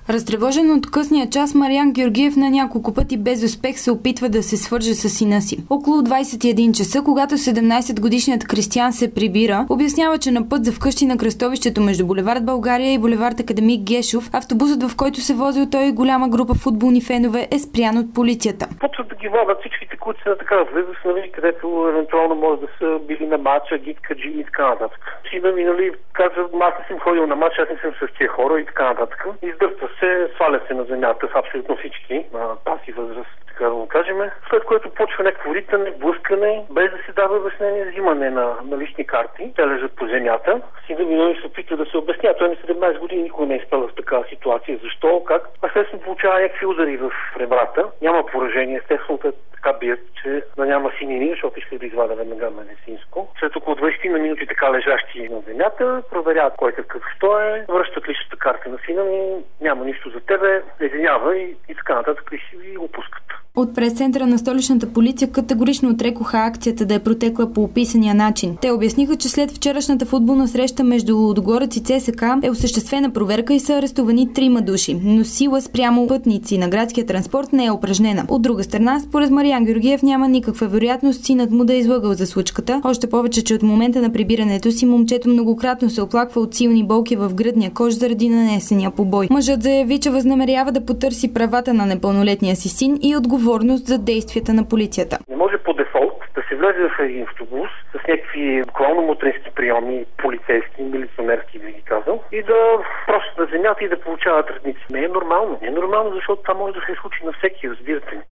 Разтревожен от късния час, Мариан Георгиев на няколко пъти без успех се опитва да се свърже с сина си. Около 21 часа, когато 17-годишният Кристиан се прибира, обяснява, че на път за вкъщи на кръстовището между булевард България и булевард Академик Гешов, автобусът, в който се возил той и голяма група футболни фенове, е спрян от полицията. Почват да ги вадат всичките, които са на такава възраст, където евентуално може да са били на матча, гидкаджи и така нататък. Сина ми, казва, аз не съм ходил на матч, аз не съм с тия хора и така нататък. Издърпва се, сваля се на земята с абсолютно всички на тази възраст, така да го кажем. След което почва някакво ритане, блъскане, без да се дава обяснение, взимане на лични карти. Те лежат по земята. Сина ми се опитва да се обясня. Той на 17 години никога не е изпадал в такава ситуация. Защо? Как? Естествено получава някакви удари в ребрата. Няма поражение. Естествено така бият, че да няма синини, защото искат да извадя веднага медицинско. След около 20 на минути така лежащи на земята, проверяват кой какъв що е, връщат личната карта на сина ми, няма нищо за тебе, извинява и така нататък и го пускат. От прес-центъра на столичната полиция категорично отрекоха акцията да е протекла по описания начин. Те обясниха, че след вчерашната футболна среща между Лудогорец и ЦСК е осъществена проверка и са арестувани 3 души, но сила спрямо пътници на градския транспорт не е упражнена. От друга страна, според Мариан Георгиев няма никаква вероятност синът му да е излъгал за случката, още повече, че от момента на прибирането си момчето многократно се оплаква от силни болки в гръдния кош заради нанесения побой. Мъжът заяви, че възнамерява да потърси правата на непълнолетния си син и отговорност за действията на полицията. Не може по дефолт да се влезе в един автобус с някакви буквално мутренски приеми, полицейски, милиционерски, би ги казал, и да просто на земята и да получават редници. Не е нормално. Не е нормално, защото това може да се случи на всеки, разбирате ми.